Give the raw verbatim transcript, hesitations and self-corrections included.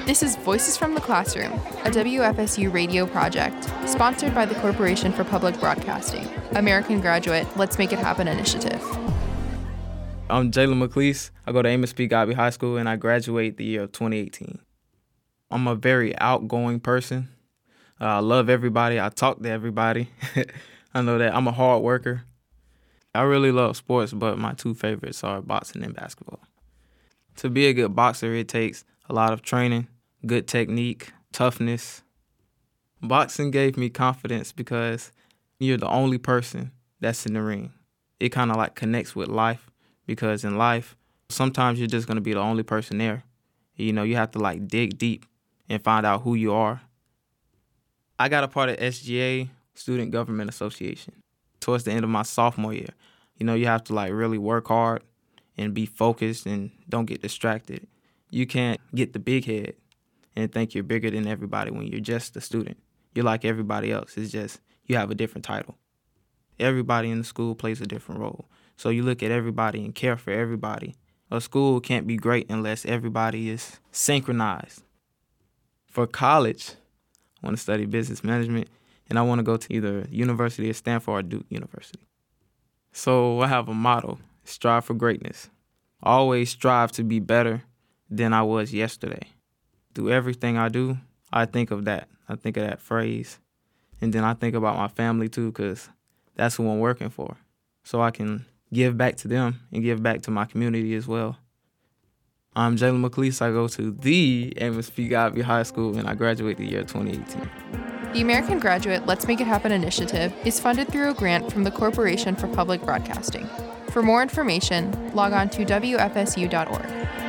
This is Voices from the Classroom, a W F S U radio project, sponsored by the Corporation for Public Broadcasting, American Graduate Let's Make It Happen initiative. I'm Jalen McLeese. I go to Amos P. Godby High School, and I graduate the year of twenty eighteen. I'm a very outgoing person. Uh, I love everybody. I talk to everybody. I know that. I'm a hard worker. I really love sports, but my two favorites are boxing and basketball. To be a good boxer, it takes a lot of training, good technique, toughness. Boxing gave me confidence because you're the only person that's in the ring. It kind of like connects with life because in life, sometimes you're just going to be the only person there. You know, you have to like dig deep and find out who you are. I got a part of S G A, Student Government Association, towards the end of my sophomore year. You know, you have to like really work hard and be focused and don't get distracted. You can't get the big head and think you're bigger than everybody when you're just a student. You're like everybody else. It's just you have a different title. Everybody in the school plays a different role. So you look at everybody and care for everybody. A school can't be great unless everybody is synchronized. For college, I want to study business management, and I want to go to either University of Stanford or Duke University. So I have a motto, strive for greatness. Always strive to be better than I was yesterday. Through everything I do, I think of that. I think of that phrase. And then I think about my family too, because that's who I'm working for. So I can give back to them and give back to my community as well. I'm Jalen McLeese. I go to the Amos P. Godby High School, and I graduate the year twenty eighteen. The American Graduate Let's Make It Happen initiative is funded through a grant from the Corporation for Public Broadcasting. For more information, log on to W F S U dot org.